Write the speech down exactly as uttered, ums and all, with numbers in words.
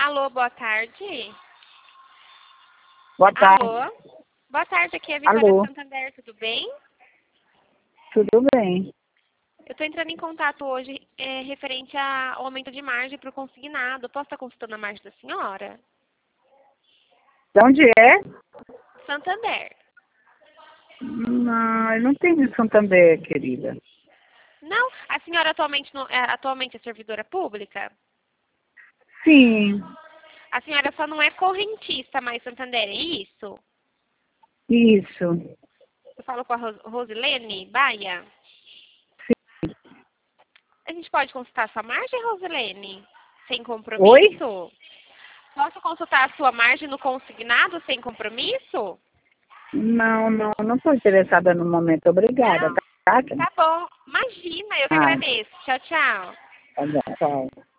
Alô, boa tarde. Boa tarde. Alô. Boa tarde, aqui é a Vitória Alô. Santander, tudo bem? Tudo bem. Eu estou entrando em contato hoje é, referente ao aumento de margem para o consignado. Posso estar consultando a margem da senhora? De onde é? Santander. Não, eu não tenho Santander, querida. Não? A senhora atualmente, não, é, atualmente é servidora pública? Sim, A senhora só não é correntista mais Santander, é isso? isso. Eu falo com a Ros Rosilene Baia? Sim. A gente pode consultar a sua margem, Rosilene? Sem Oi? compromisso? Posso consultar a sua margem no consignado sem compromisso? Não, não, não estou interessada no momento. Obrigada, Não? tá? Tá bom. Imagina, eu que Ah, agradeço. Tchau, tchau. tá bom, tchau.